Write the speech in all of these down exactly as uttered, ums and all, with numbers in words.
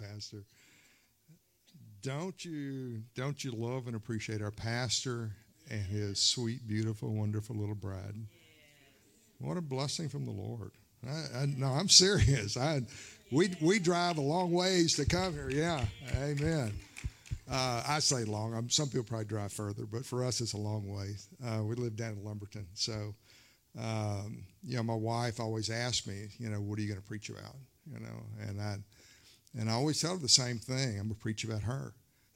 Pastor. Don't you don't you love and appreciate our pastor and his sweet, beautiful, wonderful little bride? What a blessing from the Lord. I, I, no, I'm serious. I we we drive a long ways to come here. Yeah, amen. Uh, I say long. I'm, some people probably drive further, but for us, it's a long way. Uh, we live down in Lumberton, so um, you know, my wife always asks me, you know, what are you going to preach about? You know, and I and I always tell her the same thing. I'm going to preach about her.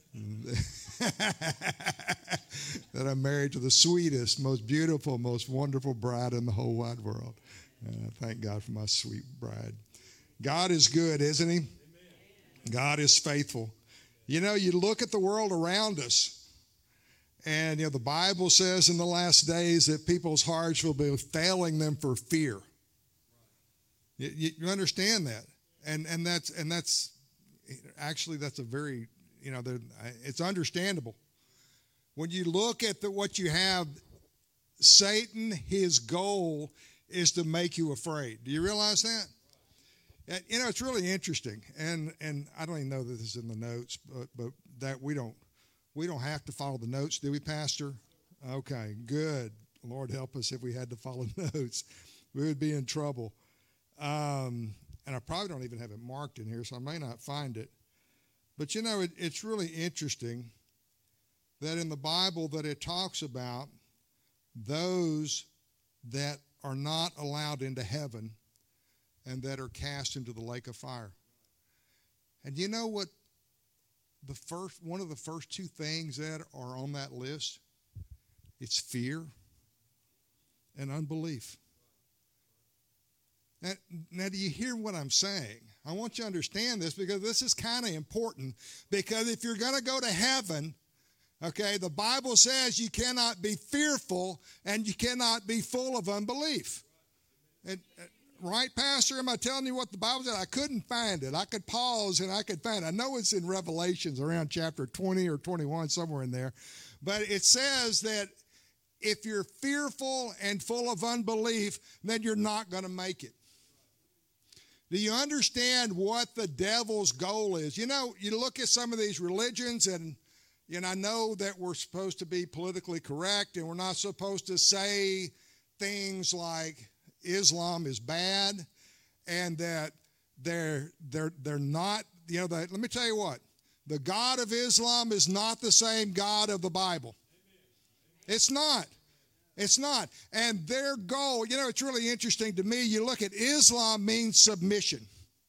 That I'm married to the sweetest, most beautiful, most wonderful bride in the whole wide world. And I thank God for my sweet bride. God is good, isn't he? Amen. God is faithful. You know, you look at the world around us, and you know the Bible says in the last days that people's hearts will be failing them for fear. You, you understand that, and and that's and that's actually that's a very you know it's understandable. When you look at the, what you have, Satan, his goal is to make you afraid. Do you realize that? And, you know, it's really interesting, and and I don't even know that this is in the notes, but but that we don't we don't have to follow the notes, do we, Pastor? Okay, good. Lord help us if we had to follow notes, we would be in trouble. Um, and I probably don't even have it marked in here, so I may not find it. But you know, it, it's really interesting that in the Bible that it talks about those that are not allowed into heaven and that are cast into the lake of fire. And you know what the first one of the first two things that are on that list? It's fear and unbelief. Now, now do you hear what I'm saying? I want you to understand this because this is kind of important, because if you're going to go to heaven, okay, the Bible says you cannot be fearful and you cannot be full of unbelief. And, right, Pastor? Am I telling you what the Bible said? I couldn't find it. I could pause and I could find it. I know it's in Revelations around chapter twenty or twenty-one, somewhere in there. But it says that if you're fearful and full of unbelief, then you're not going to make it. Do you understand what the devil's goal is? You know, you look at some of these religions, and you know, I know that we're supposed to be politically correct and we're not supposed to say things like Islam is bad and that they're they're they're not, you know, that, let me tell you what, the God of Islam is not the same God of the Bible. It's not. It's not. And their goal, you know, it's really interesting to me. You look at Islam means submission.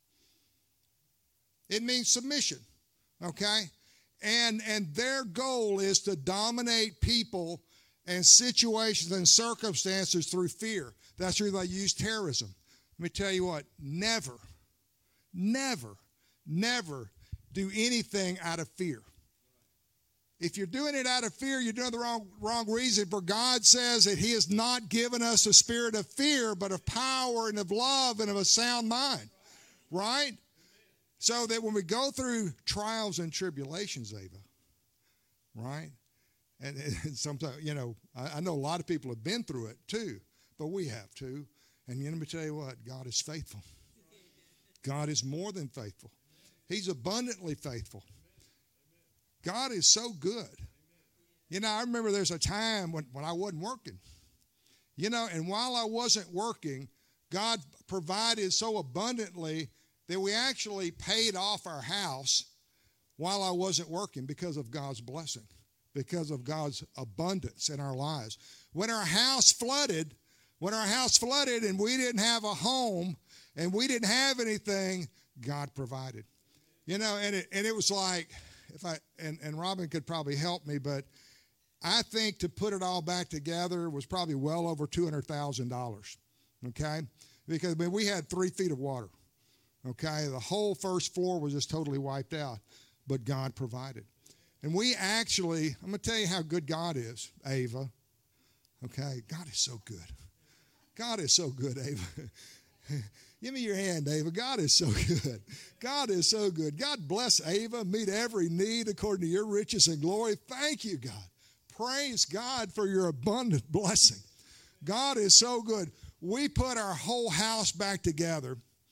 It means submission, okay? And and their goal is to dominate people and situations and circumstances through fear. That's where they use terrorism. Let me tell you what, never, never, never do anything out of fear. If you're doing it out of fear, you're doing the wrong, wrong reason. For God says that he has not given us a spirit of fear, but of power and of love and of a sound mind, right? So that when we go through trials and tribulations, Ava, right? And, and sometimes, you know, I, I know a lot of people have been through it too, but we have too. And you know, let me tell you what, God is faithful. God is more than faithful. He's abundantly faithful. God is so good. You know, I remember there's a time when, when I wasn't working. You know, and while I wasn't working, God provided so abundantly that we actually paid off our house while I wasn't working because of God's blessing, because of God's abundance in our lives. When our house flooded, when our house flooded and we didn't have a home and we didn't have anything, God provided. You know, and it, and it was like, if I and, and Robin could probably help me, but I think to put it all back together was probably well over two hundred thousand dollars, okay? Because I mean, we had three feet of water, okay? The whole first floor was just totally wiped out, but God provided. And we actually, I'm going to tell you how good God is, Ava, okay? God is so good. God is so good, Ava. Give me your hand, Ava. God is so good. God is so good. God bless Ava. Meet every need according to your riches and glory. Thank you, God. Praise God for your abundant blessing. God is so good. We put our whole house back together,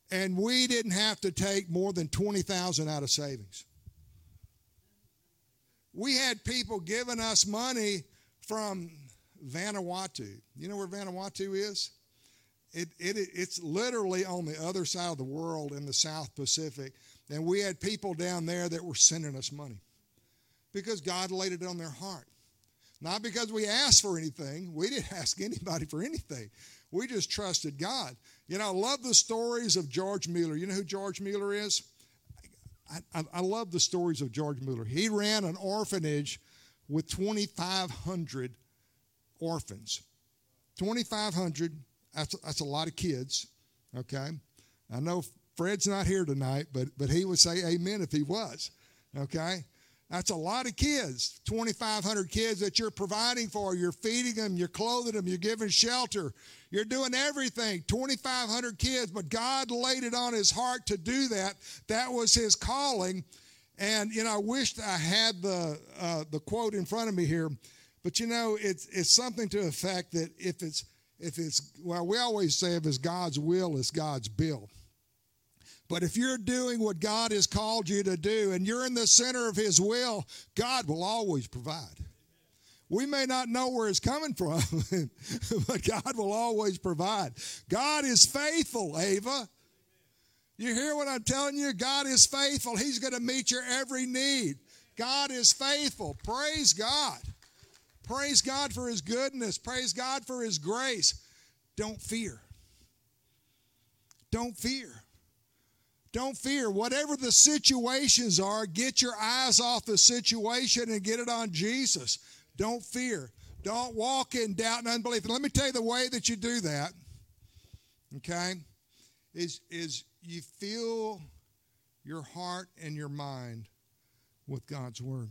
and we didn't have to take more than twenty thousand dollars out of savings. We had people giving us money from Vanuatu. You know where Vanuatu is? It, it, it's literally on the other side of the world in the South Pacific. And we had people down there that were sending us money because God laid it on their heart. Not because we asked for anything. We didn't ask anybody for anything. We just trusted God. You know, I love the stories of George Mueller. You know who George Mueller is? I, I, I love the stories of George Mueller. He ran an orphanage with twenty-five hundred orphans. twenty-five hundred, that's, that's a lot of kids, okay? I know Fred's not here tonight, but, but he would say amen if he was, okay? That's a lot of kids, twenty-five hundred kids that you're providing for. You're feeding them, you're clothing them, you're giving shelter. You're doing everything, twenty-five hundred kids, but God laid it on his heart to do that. That was his calling. And, you know, I wished I had the uh, the quote in front of me here, but, you know, it's it's something to the effect that if it's, if it's well, we always say if it's God's will, it's God's bill. But if you're doing what God has called you to do and you're in the center of his will, God will always provide. We may not know where it's coming from, but God will always provide. God is faithful, Ava. You hear what I'm telling you? God is faithful. He's going to meet your every need. God is faithful. Praise God. Praise God for his goodness. Praise God for his grace. Don't fear. Don't fear. Don't fear. Whatever the situations are, get your eyes off the situation and get it on Jesus. Don't fear. Don't walk in doubt and unbelief. And let me tell you the way that you do that, okay, is, is you fill your heart and your mind with God's word.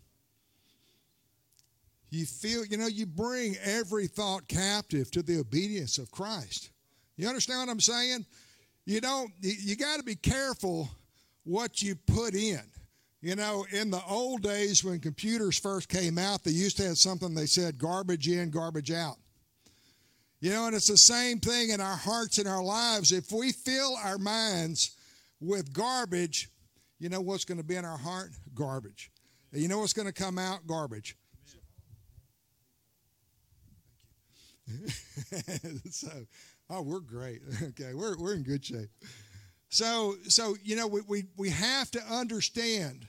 You feel, you know, you bring every thought captive to the obedience of Christ. You understand what I'm saying? You don't, you, you got to be careful what you put in. You know, in the old days when computers first came out, they used to have something they said, garbage in, garbage out. You know, and it's the same thing in our hearts and our lives. If we fill our minds with garbage, you know what's going to be in our heart? Garbage. And you know what's going to come out? Garbage. so, oh, we're great. Okay, we're we're in good shape. So, so you know, we, we, we have to understand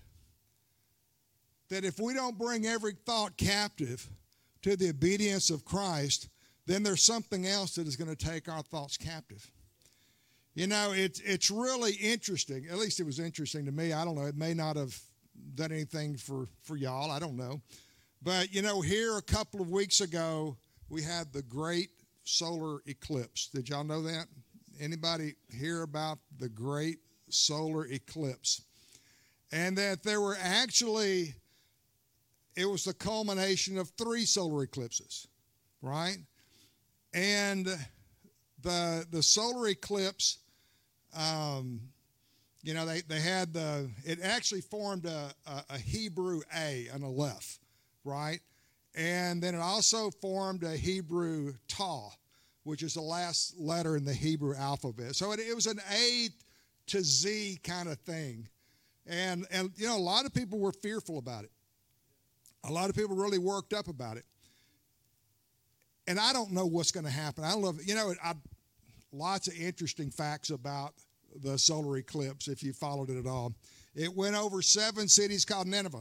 that if we don't bring every thought captive to the obedience of Christ, then there's something else that is going to take our thoughts captive. You know, it's it's really interesting. At least it was interesting to me. I don't know. It may not have done anything for, for y'all. I don't know. But, you know, here a couple of weeks ago, we had the great solar eclipse. Did y'all know that? Anybody hear about the great solar eclipse? And that there were actually, it was the culmination of three solar eclipses, right? And the the solar eclipse, um, you know, they, they had the, it actually formed a, a, a Hebrew A on the left, right? And then it also formed a Hebrew Taw, which is the last letter in the Hebrew alphabet. So it, it was an A to Z kind of thing. And, and, you know, a lot of people were fearful about it. A lot of people really worked up about it. And I don't know what's going to happen. I love it. You know, I, lots of interesting facts about the solar eclipse, if you followed it at all. It went over seven cities called Nineveh.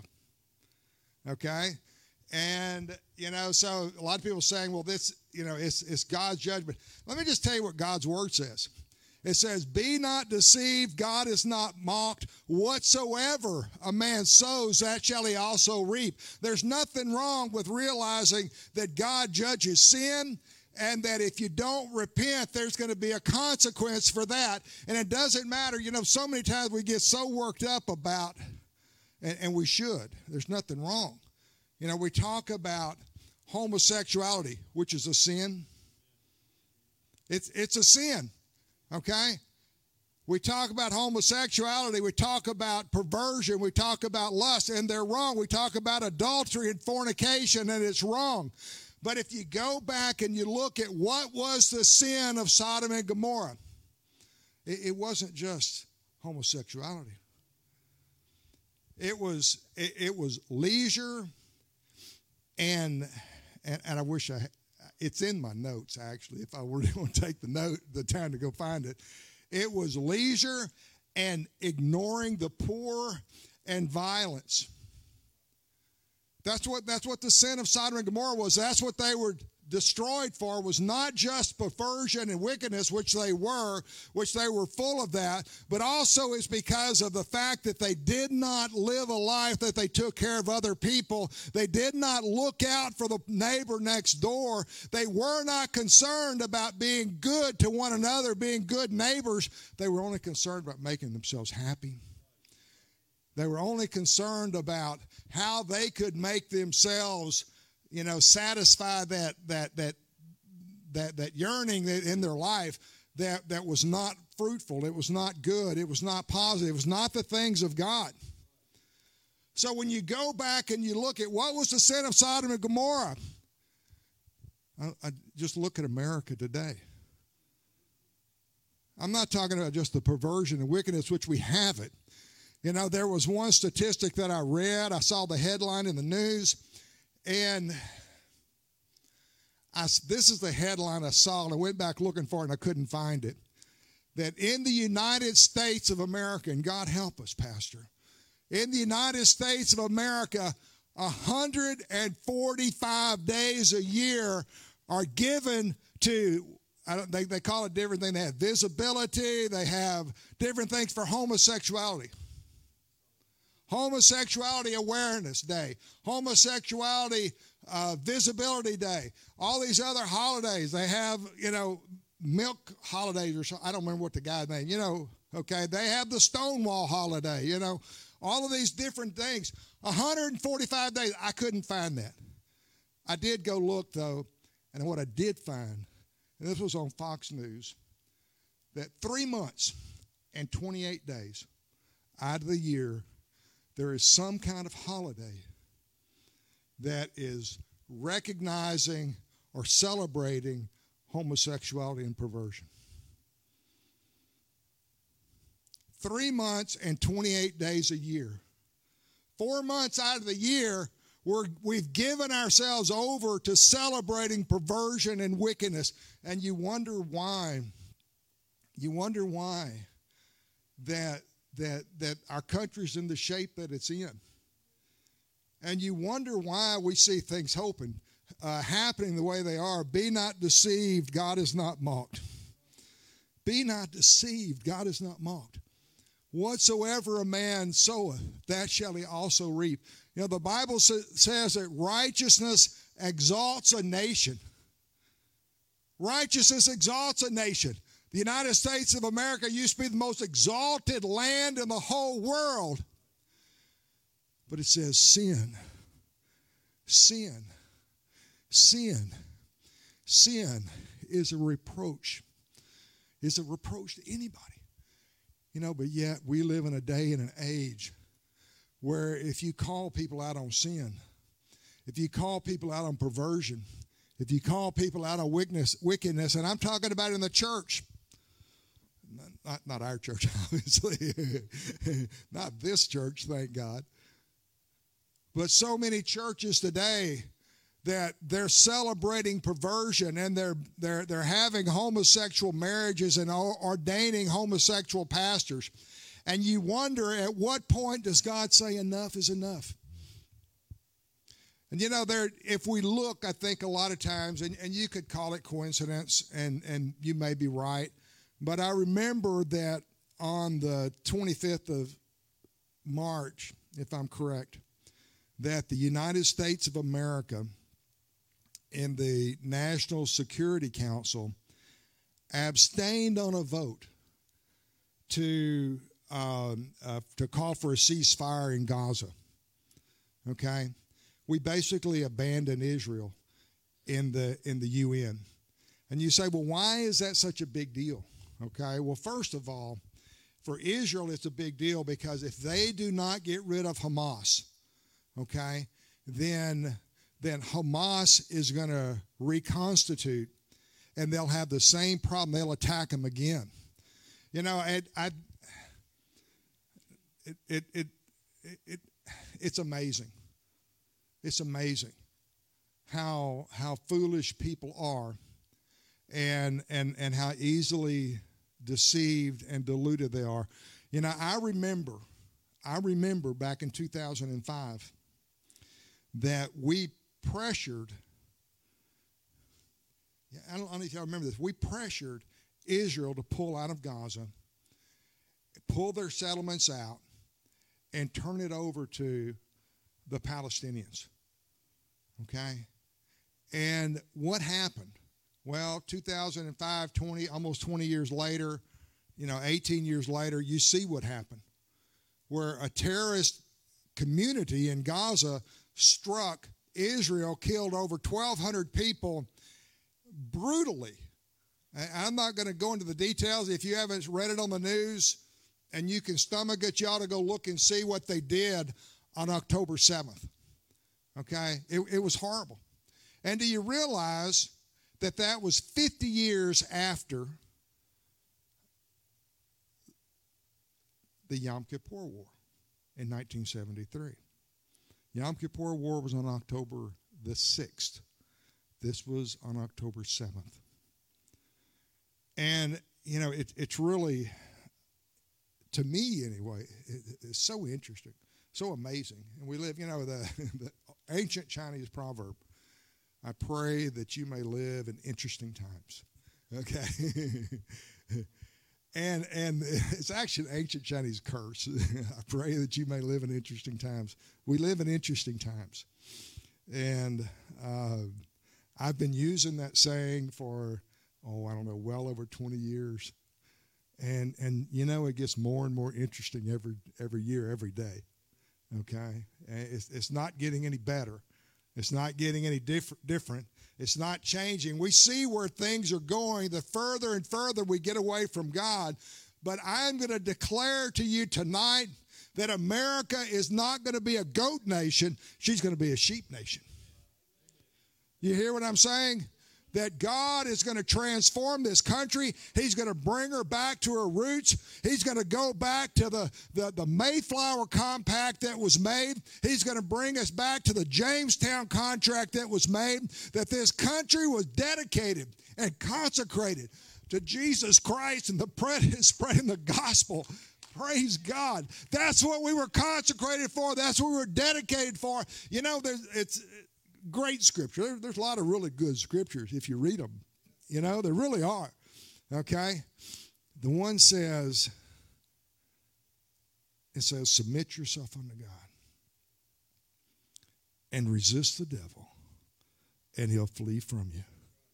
Okay? And, you know, so a lot of people are saying, well, this, you know, it's, it's God's judgment. Let me just tell you what God's word says. It says, be not deceived, God is not mocked. Whatsoever a man sows, that shall he also reap. There's nothing wrong with realizing that God judges sin and that if you don't repent, there's going to be a consequence for that. And it doesn't matter. You know, so many times we get so worked up about, and, and we should. There's nothing wrong. You know, we talk about homosexuality, which is a sin. It's, it's a sin, okay? We talk about homosexuality. We talk about perversion. We talk about lust, and they're wrong. We talk about adultery and fornication, and it's wrong. But if you go back and you look at what was the sin of Sodom and Gomorrah, It, it wasn't just homosexuality. It was it, it was leisure, and, and and I wish I it's in my notes actually. If I were going to take the note the time to go find it, it was leisure and ignoring the poor and violence. That's what that's what the sin of Sodom and Gomorrah was. That's what they were destroyed for, was not just perversion and wickedness, which they were, which they were full of that, but also is because of the fact that they did not live a life that they took care of other people. They did not look out for the neighbor next door. They were not concerned about being good to one another, being good neighbors. They were only concerned about making themselves happy. They were only concerned about how they could make themselves, you know, satisfy that that that that that yearning that in their life that that was not fruitful. It was not good. It was not positive. It was not the things of God. So when you go back and you look at what was the sin of Sodom and Gomorrah, I, I just look at America today. I'm not talking about just the perversion and wickedness, which we have it. You know, there was one statistic that I read. I saw the headline in the news. And I, this is the headline I saw, and I went back looking for it, and I couldn't find it. That in the United States of America, and God help us, Pastor, in the United States of America, one hundred forty-five days a year are given to, I don't, they, they call it different things. They have visibility. They have different things for homosexuality. Homosexuality Awareness Day, Homosexuality uh, Visibility Day, all these other holidays. They have, you know, milk holidays or something. I don't remember what the guy's name, you know, okay. They have the Stonewall holiday, you know, all of these different things. one hundred forty-five days. I couldn't find that. I did go look, though, and what I did find, and this was on Fox News, that three months and twenty-eight days out of the year, there is some kind of holiday that is recognizing or celebrating homosexuality and perversion. Three months and twenty-eight days a year. Four months out of the year, we're, we've given ourselves over to celebrating perversion and wickedness. And you wonder why. You wonder why that that that our country's in the shape that it's in. And you wonder why we see things hoping, uh, happening the way they are. Be not deceived, God is not mocked. Be not deceived, God is not mocked. Whatsoever a man soweth, that shall he also reap. You know, the Bible sa- says that righteousness exalts a nation. Righteousness exalts a nation. The United States of America used to be the most exalted land in the whole world. But it says sin, sin, sin, sin is a reproach. It's a reproach to anybody. You know, but yet we live in a day and an age where if you call people out on sin, if you call people out on perversion, if you call people out on wickedness, wickedness, and I'm talking about in the church, Not, not our church, obviously. Not this church, thank God. But so many churches today that they're celebrating perversion and they're they're they're having homosexual marriages and ordaining homosexual pastors. And you wonder, at what point does God say enough is enough? And you know, there, if we look, I think a lot of times, and, and you could call it coincidence, and, and you may be right, but I remember that on the twenty-fifth of March, if I'm correct, that the United States of America in the National Security Council abstained on a vote to um, uh, to call for a ceasefire in Gaza. Okay, we basically abandoned Israel in the in the U N. And you say, well, why is that such a big deal? Okay, well, first of all, for Israel, it's a big deal because if they do not get rid of Hamas, okay, then then Hamas is going to reconstitute, and they'll have the same problem. They'll attack them again. You know, it, I, it, it, it, it, it's amazing. It's amazing how how foolish people are, and and and how easily deceived and deluded they are. You know, I remember, I remember back in two thousand five that we pressured. Yeah, I don't, I don't know if y'all remember this. We pressured Israel to pull out of Gaza, pull their settlements out, and turn it over to the Palestinians. Okay? And what happened? Well, two thousand five, twenty, almost twenty years later, you know, eighteen years later, you see what happened. Where a terrorist community in Gaza struck Israel, killed over twelve hundred people brutally. I'm not going to go into the details. If you haven't read it on the news and you can stomach it, you ought to go look and see what they did on October seventh. Okay? It, it was horrible. And do you realize that that was fifty years after the Yom Kippur War in nineteen seventy-three? Yom Kippur War was on October the sixth. This was on October seventh. And, you know, it, it's really, to me anyway, it, it's so interesting, so amazing. And we live, you know, the, the ancient Chinese proverb, I pray that you may live in interesting times. Okay? and and it's actually an ancient Chinese curse. I pray that you may live in interesting times. We live in interesting times. And uh, I've been using that saying for, oh, I don't know, well over twenty years. And, and you know, it gets more and more interesting every every year, every day. Okay? It's, it's not getting any better. It's not getting any diff- different. It's not changing. We see where things are going. The further and further we get away from God. But I'm going to declare to you tonight that America is not going to be a goat nation. She's going to be a sheep nation. You hear what I'm saying? That God is going to transform this country. He's going to bring her back to her roots. He's going to go back to the, the, the Mayflower Compact that was made. He's going to bring us back to the Jamestown contract that was made, that this country was dedicated and consecrated to Jesus Christ and the spreading the gospel. Praise God. That's what we were consecrated for. That's what we were dedicated for. You know, there's, it's... great scripture. There's a lot of really good scriptures if you read them. You know, there really are. Okay? The one says, it says, submit yourself unto God and resist the devil, and he'll flee from you.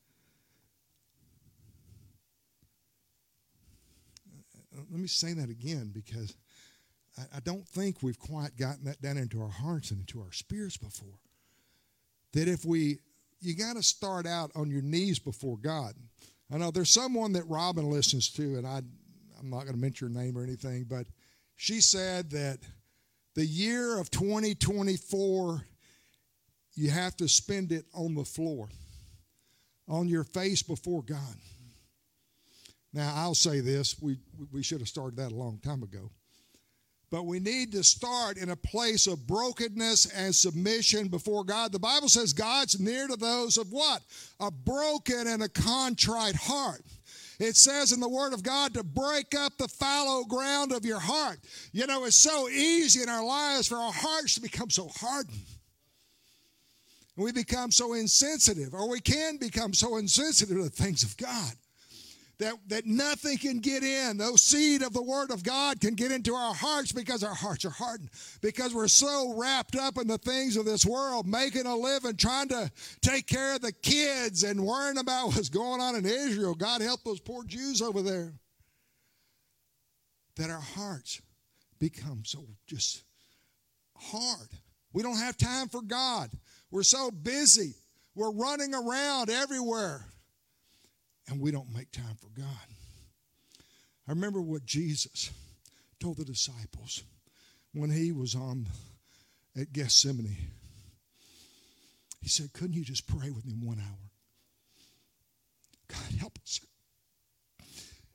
Let me say that again, because I, I don't think we've quite gotten that down into our hearts and into our spirits before. That if we, you got to start out on your knees before God. I know there's someone that Robin listens to, and I, I'm not going to mention her name or anything, but she said that the year of twenty twenty-four, you have to spend it on the floor, on your face before God. Now, I'll say this, we, we should have started that a long time ago. But we need to start in a place of brokenness and submission before God. The Bible says God's near to those of what? A broken and a contrite heart. It says in the Word of God to break up the fallow ground of your heart. You know, it's so easy in our lives for our hearts to become so hardened. And we become so insensitive, or we can become so insensitive to the things of God. That, that nothing can get in. No seed of the Word of God can get into our hearts because our hearts are hardened. Because we're so wrapped up in the things of this world, making a living, trying to take care of the kids and worrying about what's going on in Israel. God help those poor Jews over there. That our hearts become so just hard. We don't have time for God. We're so busy. We're running around everywhere. And we don't make time for God. I remember what Jesus told the disciples when he was on at Gethsemane. He said, couldn't you just pray with me one hour? God, help us.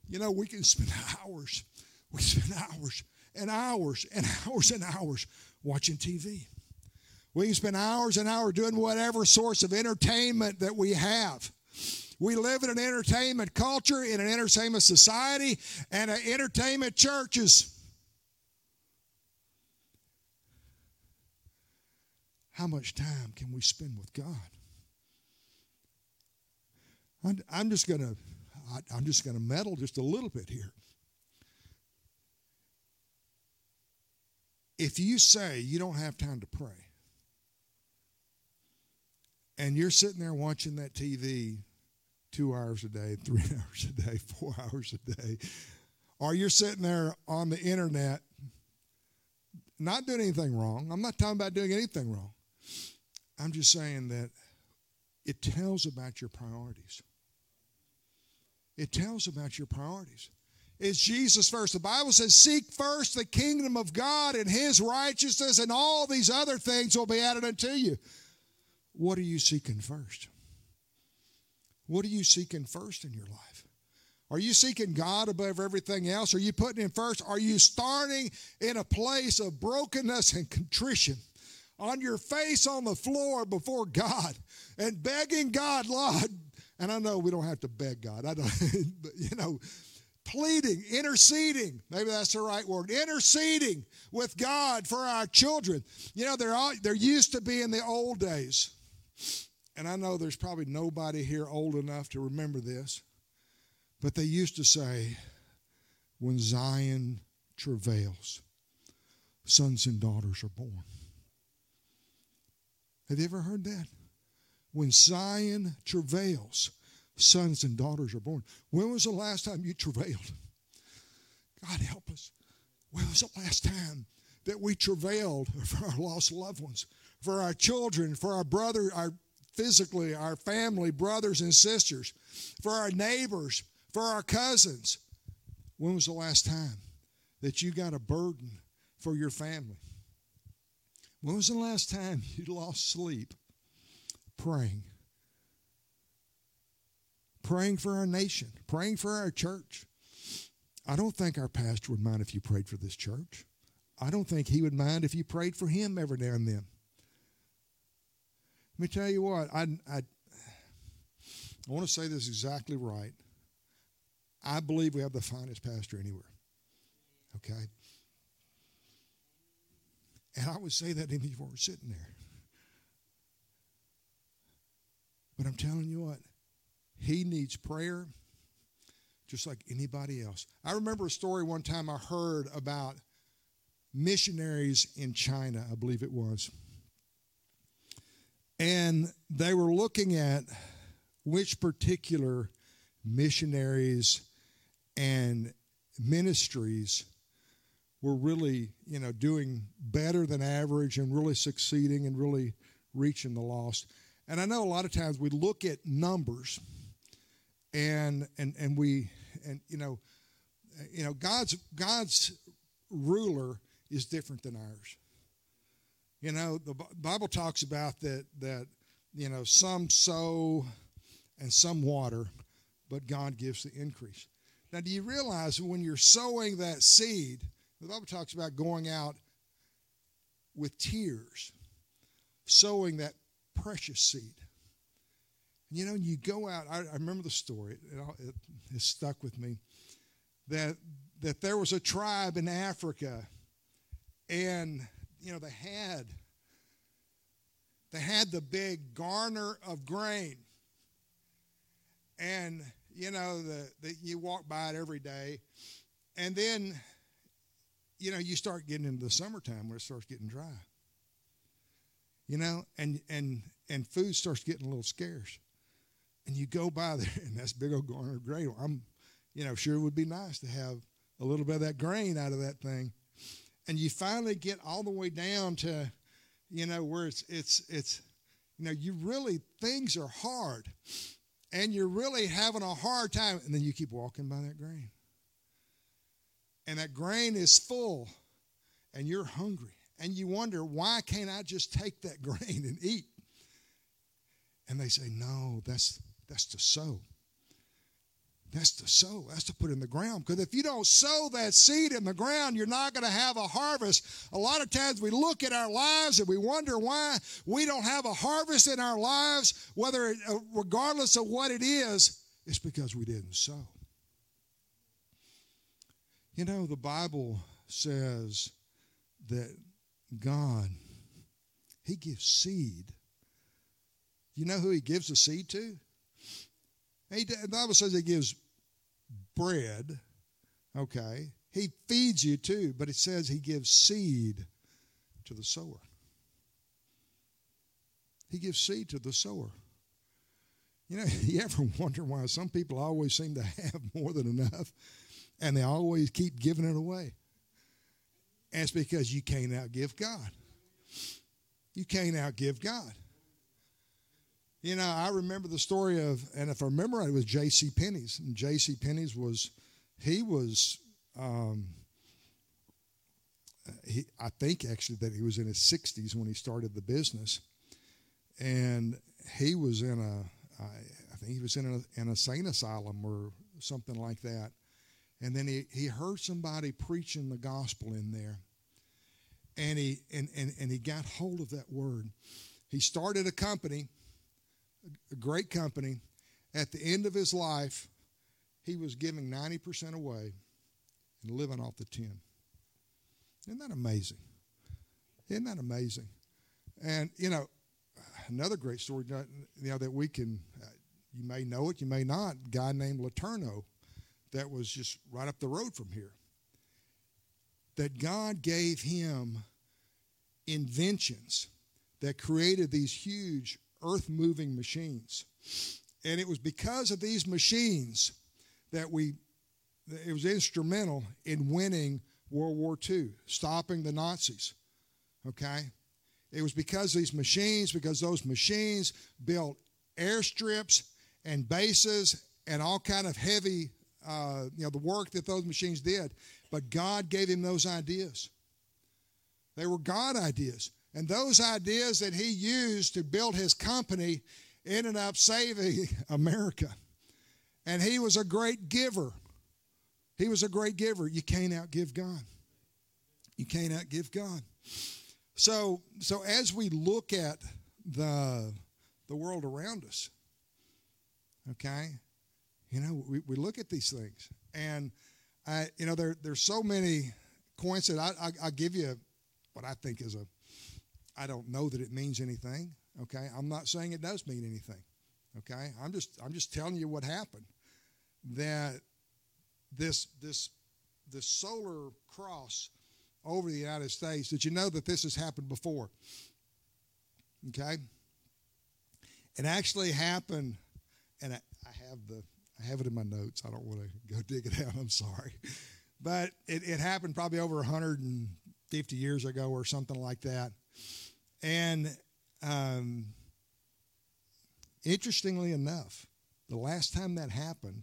You know, we can spend hours, we spend hours and hours and hours and hours watching T V. We can spend hours and hours doing whatever source of entertainment that we have. We live in an entertainment culture, in an entertainment society, and an entertainment churches. How much time can we spend with God? I'm, I'm just going to, I'm just going to meddle just a little bit here. If you say you don't have time to pray, and you're sitting there watching that T V two hours a day, three hours a day, four hours a day, or you're sitting there on the internet not doing anything wrong. I'm not talking about doing anything wrong. I'm just saying that it tells about your priorities. It tells about your priorities. Is Jesus first? The Bible says, seek first the kingdom of God and his righteousness, and all these other things will be added unto you. What are you seeking first? What are you seeking first in your life? Are you seeking God above everything else? Are you putting him first? Are you starting in a place of brokenness and contrition, on your face on the floor before God and begging God, Lord? And I know we don't have to beg God. I don't, but you know, pleading, interceding, maybe that's the right word, interceding with God for our children. You know, there all, there used to be in the old days, and I know there's probably nobody here old enough to remember this, but they used to say, when Zion travails, sons and daughters are born. Have you ever heard that? When Zion travails, sons and daughters are born. When was the last time you travailed? God help us. When was the last time that we travailed for our lost loved ones, for our children, for our brother, our physically, our family, brothers and sisters, for our neighbors, for our cousins? When was the last time that you got a burden for your family? When was the last time you lost sleep praying? Praying for our nation, praying for our church. I don't think our pastor would mind if you prayed for this church. I don't think he would mind if you prayed for him every now and then. Let me tell you what, I, I, I want to say this exactly right. I believe we have the finest pastor anywhere. Okay? And I would say that even if you weren't sitting there. But I'm telling you what, he needs prayer just like anybody else. I remember a story one time I heard about missionaries in China, I believe it was. And they were looking at which particular missionaries and ministries were really, you know, doing better than average and really succeeding and really reaching the lost. And I know a lot of times we look at numbers and and and we and you know you know God's God's ruler is different than ours. You know, the Bible talks about that that you know some sow and some water, but God gives the increase. Now, do you realize when you're sowing that seed, the Bible talks about going out with tears, sowing that precious seed. And, you know, you go out, I, I remember the story, it, it, it stuck with me, that that there was a tribe in Africa, and, you know, they had, they had the big garner of grain. And, you know, the, the you walk by it every day, and then, you know, you start getting into the summertime where it starts getting dry. You know, and and and food starts getting a little scarce. And you go by there, and that's big old garner of grain. I'm, you know, sure it would be nice to have a little bit of that grain out of that thing. And you finally get all the way down to, you know, where it's it's it's, you know, you really, things are hard. And you're really having a hard time. And then you keep walking by that grain. And that grain is full. And you're hungry. And you wonder, why can't I just take that grain and eat? And they say, no, that's that's to sow. That's to sow. That's to put in the ground. Because if you don't sow that seed in the ground, you're not going to have a harvest. A lot of times we look at our lives and we wonder why we don't have a harvest in our lives, whether it, regardless of what it is, it's because we didn't sow. You know, the Bible says that God, He gives seed. You know who He gives the seed to? He, the Bible says He gives bread, okay? He feeds you too, but it says He gives seed to the sower. He gives seed to the sower. You know, you ever wonder why some people always seem to have more than enough, and they always keep giving it away? And it's because you can't outgive God. You can't outgive God. You know, I remember the story of, and if I remember right, it was J C. Penney's. And J C. Penney's was, he was, um, he, I think actually that he was in his sixties when he started the business. And he was in a, I, I think he was in a, an insane asylum or something like that. And then he, he heard somebody preaching the gospel in there. And he, and, and, and he got hold of that word. He started a company, a great company. At the end of his life, he was giving ninety percent away and living off the ten. Isn't that amazing? Isn't that amazing? And, you know, another great story, you know, that we can, uh, you may know it, you may not, a guy named Letourneau that was just right up the road from here. That God gave him inventions that created these huge earth-moving machines. And it was because of these machines that we, it was instrumental in winning World War Two, stopping the Nazis, okay? It was because of these machines, because those machines built airstrips and bases and all kind of heavy, uh, you know, the work that those machines did. But God gave him those ideas. They were God ideas. And those ideas that he used to build his company ended up saving America. And he was a great giver. He was a great giver. You can't outgive God. You can't outgive God. So, so as we look at the, the world around us, okay, you know, we, we look at these things. And, I, you know, there there's so many coincidences. I, I, I'll give you what I think is a, I don't know that it means anything, okay? I'm not saying it does mean anything, okay? I'm just I'm just telling you what happened. That this this this solar cross over the United States, did you know that this has happened before? Okay? It actually happened, and I, I have the I have it in my notes. I don't want to go dig it out. I'm sorry. But it, it happened probably over one hundred fifty years ago or something like that. And um, interestingly enough, the last time that happened,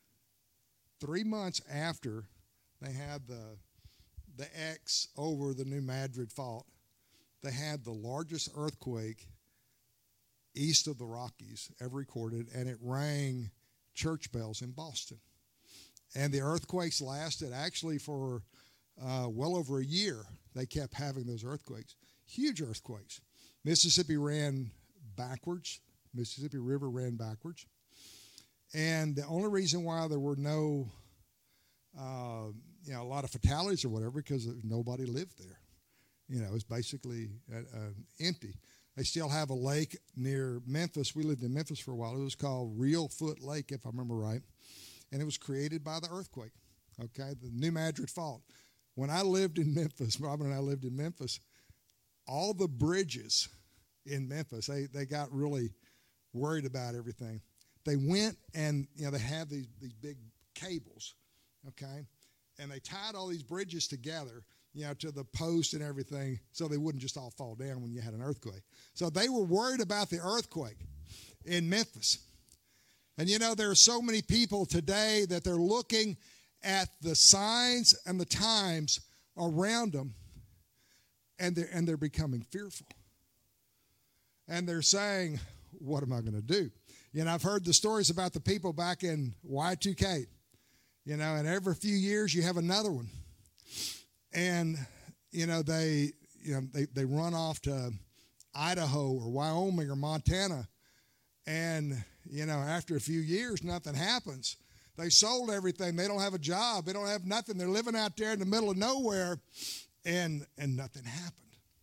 three months after they had the the X over the New Madrid Fault, they had the largest earthquake east of the Rockies ever recorded, and it rang church bells in Boston. And the earthquakes lasted actually for uh, well over a year. They kept having those earthquakes, huge earthquakes. Mississippi ran backwards. Mississippi River ran backwards. And the only reason why there were no, uh, you know, a lot of fatalities or whatever, because nobody lived there. You know, it's basically uh, uh, empty. They still have a lake near Memphis. We lived in Memphis for a while. It was called Real Foot Lake, if I remember right. And it was created by the earthquake, okay, the New Madrid Fault. When I lived in Memphis, Robin and I lived in Memphis, all the bridges in Memphis, they, they got really worried about everything. They went and, you know, they have these, these big cables, okay, and they tied all these bridges together, you know, to the post and everything so they wouldn't just all fall down when you had an earthquake. So they were worried about the earthquake in Memphis. And, you know, there are so many people today that they're looking at the signs and the times around them, and they're, and they're becoming fearful. And they're saying, what am I going to do? You know, I've heard the stories about the people back in Y two K, you know, and every few years you have another one. And, you know, they, you know, they, they run off to Idaho or Wyoming or Montana. And, you know, after a few years, nothing happens. They sold everything. They don't have a job. They don't have nothing. They're living out there in the middle of nowhere, and, and nothing happened.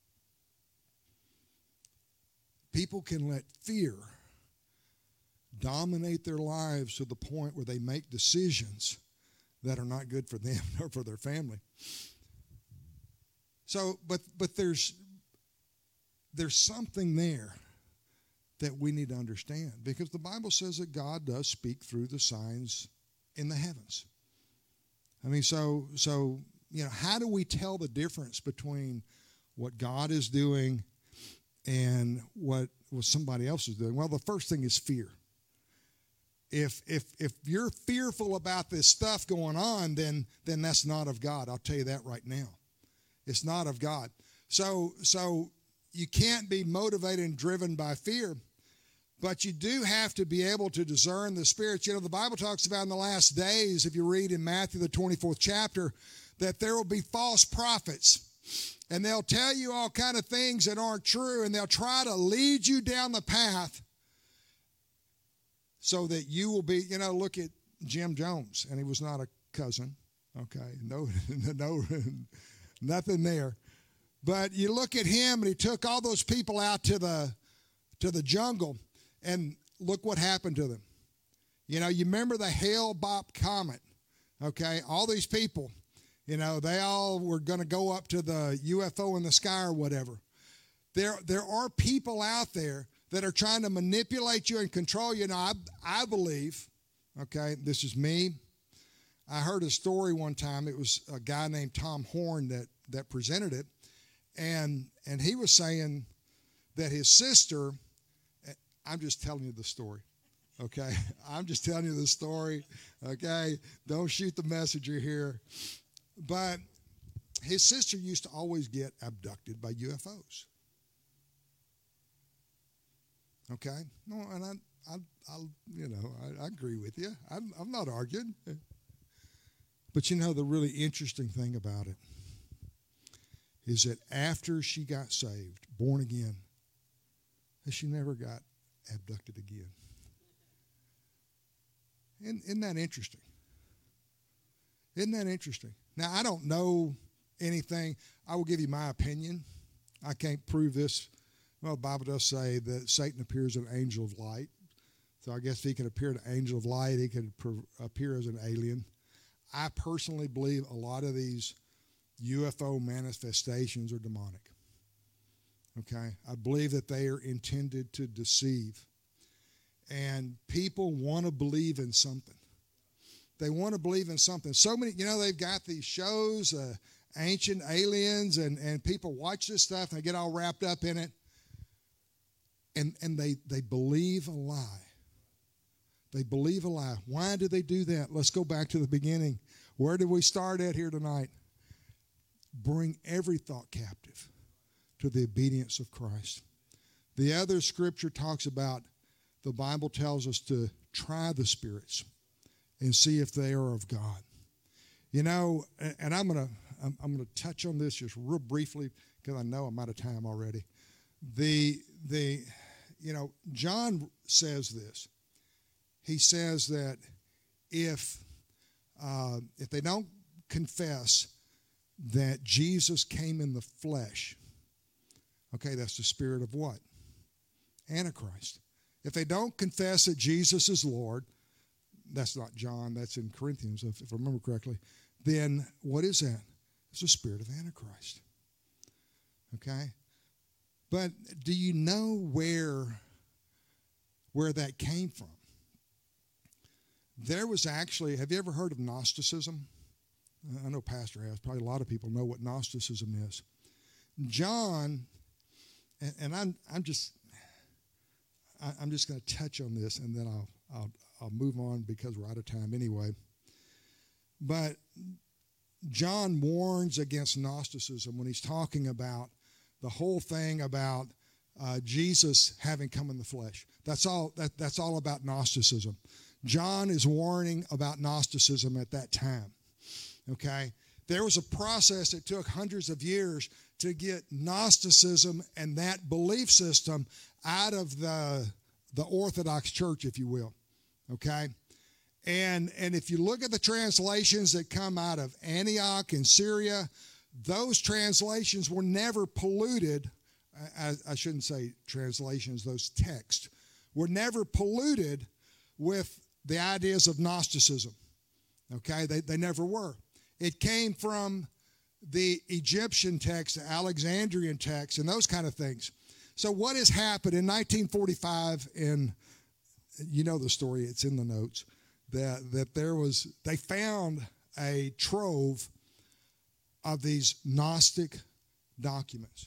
People can let fear dominate their lives to the point where they make decisions that are not good for them or for their family. So, but but there's there's something there that we need to understand, because the Bible says that God does speak through the signs in the heavens. I mean, so so you know, how do we tell the difference between what God is doing and what, what somebody else is doing? Well, the first thing is fear. If if if you're fearful about this stuff going on, then then that's not of God. I'll tell you that right now. It's not of God. So so you can't be motivated and driven by fear, but you do have to be able to discern the spirits. You know, the Bible talks about in the last days, if you read in Matthew the twenty-fourth chapter, that there will be false prophets. And they'll tell you all kind of things that aren't true, and they'll try to lead you down the path so that you will be, you know, look at Jim Jones, and he was not a cousin, okay, no, no, nothing there. But you look at him, and he took all those people out to the to the jungle, and look what happened to them. You know, you remember the Hale-Bopp comet, okay? All these people, you know, they all were going to go up to the U F O in the sky or whatever. There, there are people out there that are trying to manipulate you and control you. Now, I, I believe, okay, this is me. I heard a story one time. It was a guy named Tom Horn that, that presented it. And, and he was saying that his sister, I'm just telling you the story, okay? I'm just telling you the story, okay? Don't shoot the messenger here. But his sister used to always get abducted by U F Os. Okay? No, and I, I, I you know, I, I agree with you. I'm, I'm not arguing. But you know, the really interesting thing about it is that after she got saved, born again, that she never got abducted again. Isn't, isn't that interesting? Isn't that interesting? Now, I don't know anything. I will give you my opinion. I can't prove this. Well, the Bible does say that Satan appears as an angel of light. So I guess if he can appear as an angel of light, he could appear as an alien. I personally believe a lot of these U F O manifestations are demonic. Okay? I believe that they are intended to deceive. And people want to believe in something. They want to believe in something. So many, you know, they've got these shows, uh, Ancient Aliens, and, and people watch this stuff and they get all wrapped up in it. And, and they, they believe a lie. They believe a lie. Why do they do that? Let's go back to the beginning. Where did we start at here tonight? Bring every thought captive to the obedience of Christ. The other scripture talks about, the Bible tells us to try the spirits and see if they are of God. You know, and I'm going to I'm, I'm going to touch on this just real briefly because I know I'm out of time already. The the you know, John says this. He says that if uh, if they don't confess that Jesus came in the flesh, okay, that's the spirit of what? Antichrist. If they don't confess that Jesus is Lord, that's not John, that's in Corinthians, if, if I remember correctly, then what is that? It's the spirit of Antichrist. Okay? But do you know where, where that came from? There was actually, have you ever heard of Gnosticism? I know Pastor has. Probably a lot of people know what Gnosticism is. John, and, and I'm I'm just I, I'm just going to touch on this, and then I'll I'll I'll move on because we're out of time anyway. But John warns against Gnosticism when he's talking about the whole thing about uh, Jesus having come in the flesh. That's all. That, that's all about Gnosticism. John is warning about Gnosticism at that time. Okay, there was a process that took hundreds of years to get Gnosticism and that belief system out of the the Orthodox Church, if you will. Okay. And, and if you look at the translations that come out of Antioch and Syria, those translations were never polluted. I, I shouldn't say translations, those texts were never polluted with the ideas of Gnosticism. Okay, they, they never were. It came from the Egyptian text, the Alexandrian text, and those kind of things. So what has happened in nineteen forty-five, and you know the story, it's in the notes, that, that there was, they found a trove of these Gnostic documents.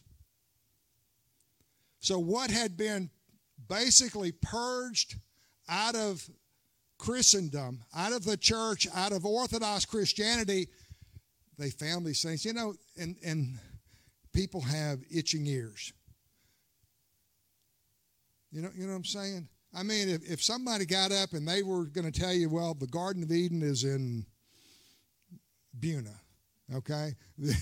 So what had been basically purged out of Christendom, out of the church, out of Orthodox Christianity, they found these things. You know, and, and people have itching ears. You know, you know what I'm saying? I mean, if, if somebody got up and they were going to tell you, well, the Garden of Eden is in Buna, okay?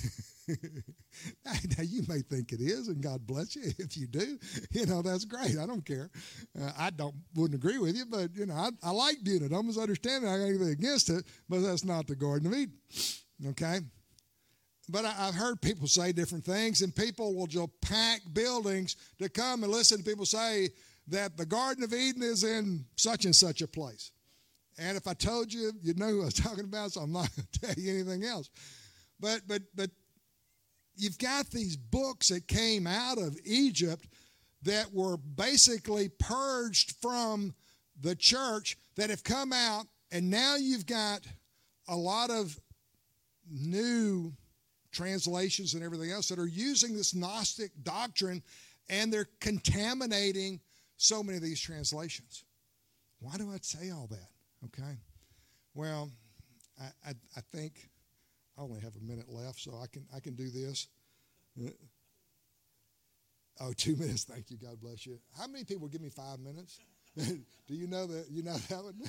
Now, you may think it is, and God bless you if you do. You know, that's great. I don't care. Uh, I don't wouldn't agree with you, but, you know, I, I like Buna. Don't misunderstand me. I got anything against it, but that's not the Garden of Eden, okay? But I, I've heard people say different things, and people will just pack buildings to come and listen to people say that the Garden of Eden is in such and such a place. And if I told you, you'd know who I was talking about, so I'm not going to tell you anything else. But but but you've got these books that came out of Egypt that were basically purged from the church that have come out, and now you've got a lot of new translations and everything else that are using this Gnostic doctrine, and they're contaminating so many of these translations. Why do I say all that? Okay. Well, I, I, I think I only have a minute left, so I can I can do this. Oh, two minutes. Thank you. God bless you. How many people give me five minutes? Do you know that? You know that one?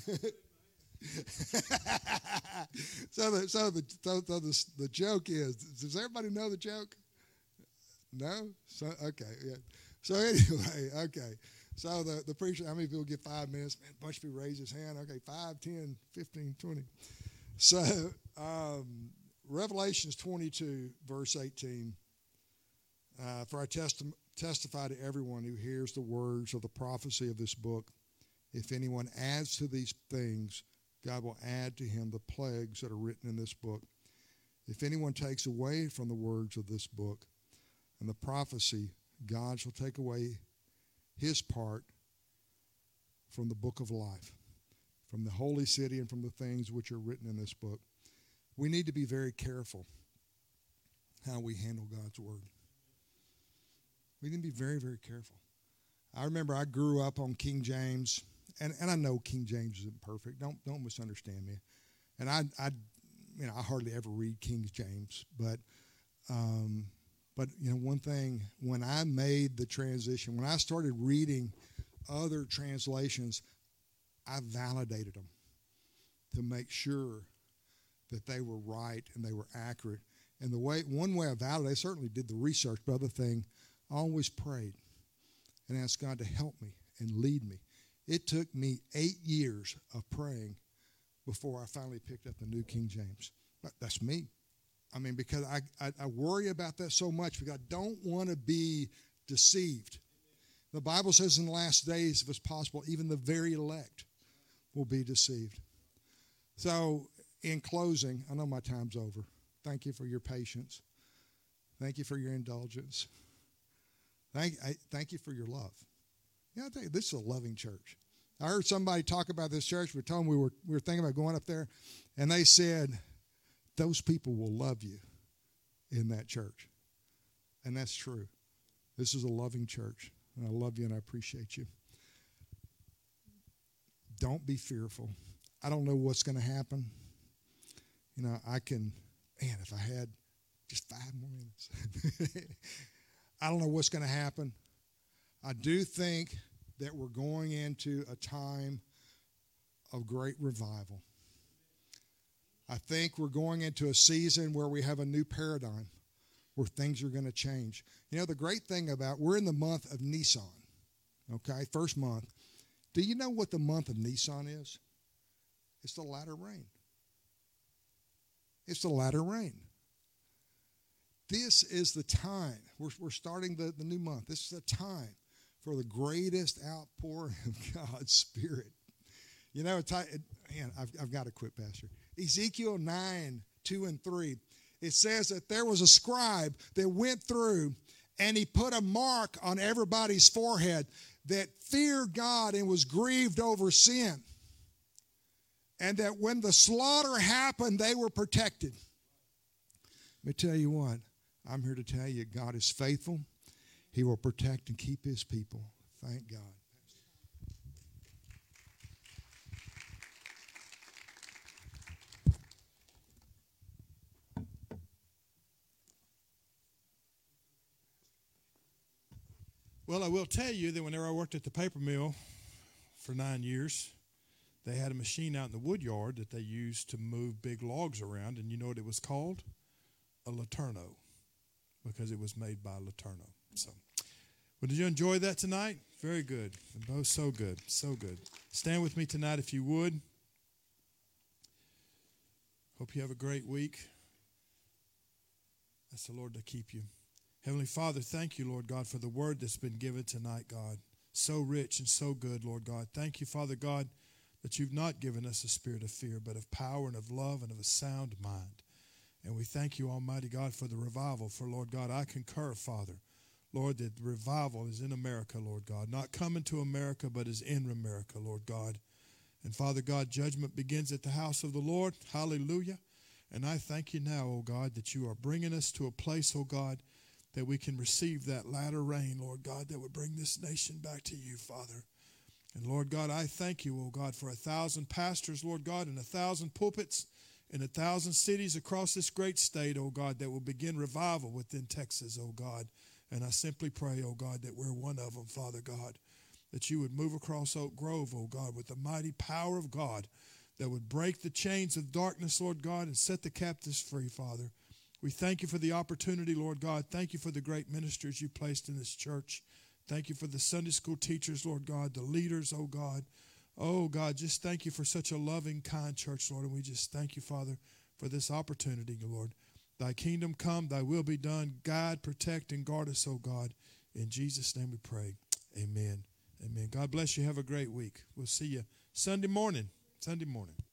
so the so the so, so the the joke is. Does everybody know the joke? No. So okay. Yeah. So anyway, okay. So the, the preacher, how many people get five minutes? Man, a bunch of people raise his hand. Okay, five, ten, fifteen, twenty. So um, Revelations twenty-two, verse eighteen. Uh, For I testi- testify to everyone who hears the words of the prophecy of this book. If anyone adds to these things, God will add to him the plagues that are written in this book. If anyone takes away from the words of this book and the prophecy, God shall take away his part from the book of life, from the holy city, and from the things which are written in this book. We need to be very careful how we handle God's word. We need to be very, very careful. I remember I grew up on King James, and, and I know King James isn't perfect. Don't don't misunderstand me. And I I you know I hardly ever read King James, but um, but you know one thing, when I made the transition, when I started reading other translations, I validated them to make sure that they were right and they were accurate. And the way one way I validated, I certainly did the research, but other thing, I always prayed and asked God to help me and lead me. It took me eight years of praying before I finally picked up the New King James. But that's me. I mean, because I, I, I worry about that so much because I don't want to be deceived. The Bible says in the last days, if it's possible, even the very elect will be deceived. So, in closing, I know my time's over. Thank you for your patience. Thank you for your indulgence. Thank, I, thank you for your love. Yeah, I tell you, this is a loving church. I heard somebody talk about this church. We told them we were we were thinking about going up there, and they said, those people will love you in that church. And that's true. This is a loving church, and I love you and I appreciate you. Don't be fearful. I don't know what's going to happen. You know, I can, man, if I had just five more minutes. I don't know what's going to happen. I do think that we're going into a time of great revival. I think we're going into a season where we have a new paradigm, where things are going to change. You know, the great thing about, we're in the month of Nisan, okay, first month. Do you know what the month of Nisan is? It's the latter rain. It's the latter rain. This is the time. We're, we're starting the, the new month. This is the time for the greatest outpouring of God's Spirit. You know, it's, it, man, I've, I've got to quit, Pastor. Ezekiel nine, two and three. It says that there was a scribe that went through and he put a mark on everybody's forehead that feared God and was grieved over sin. And that when the slaughter happened, they were protected. Let me tell you what, I'm here to tell you God is faithful. He will protect and keep his people. Thank God. Well, I will tell you that whenever I worked at the paper mill for nine years, they had a machine out in the wood yard that they used to move big logs around, and you know what it was called? A Laterno, because it was made by Laterno. So, well, did you enjoy that tonight? Very good. Both so good, so good. Stand with me tonight if you would. Hope you have a great week. Ask the Lord to keep you. Heavenly Father, thank you, Lord God, for the word that's been given tonight, God. So rich and so good, Lord God. Thank you, Father God, that you've not given us a spirit of fear, but of power and of love and of a sound mind. And we thank you, Almighty God, for the revival. For, Lord God, I concur, Father, Lord, that the revival is in America, Lord God. Not coming to America, but is in America, Lord God. And, Father God, judgment begins at the house of the Lord. Hallelujah. And I thank you now, oh God, that you are bringing us to a place, oh God, that we can receive that latter rain, Lord God, that would bring this nation back to you, Father. And, Lord God, I thank you, oh God, for a thousand pastors, Lord God, and a thousand pulpits in a thousand cities across this great state, oh God, that will begin revival within Texas, oh God. And I simply pray, oh God, that we're one of them, Father God, that you would move across Oak Grove, oh God, with the mighty power of God that would break the chains of darkness, Lord God, and set the captives free, Father. We thank you for the opportunity, Lord God. Thank you for the great ministers you placed in this church. Thank you for the Sunday school teachers, Lord God, the leaders, oh God. Oh, God, just thank you for such a loving, kind church, Lord. And we just thank you, Father, for this opportunity, Lord. Thy kingdom come, thy will be done. Guide, protect, and guard us, oh God. In Jesus' name we pray. Amen. Amen. God bless you. Have a great week. We'll see you Sunday morning. Sunday morning.